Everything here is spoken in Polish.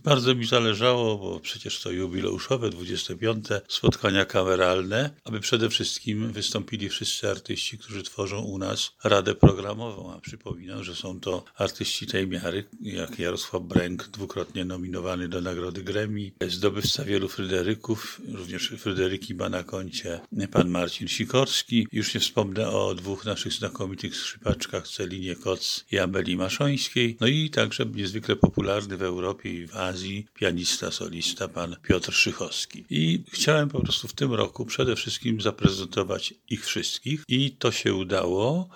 Bardzo mi zależało, bo przecież to jubileuszowe 25. spotkania kameralne, aby przede wszystkim wystąpili wszyscy artyści, którzy tworzą u nas Radę Programową. A przypominam, że są to artyści tej miary, jak Jarosław Bręk, dwukrotnie nominowany do Nagrody Grammy, zdobywca wielu Fryderyków, również Fryderyki ma na koncie pan Marcin Sikorski. Już nie wspomnę o dwóch naszych znakomitych skrzypaczkach, Celinie Koc i Ameli Maszońskiej. No i także niezwykle popularny w Europie i w Azji pianista, solista, pan Piotr Szychowski. I chciałem po prostu w tym roku przede wszystkim zaprezentować ich wszystkich i to się udało.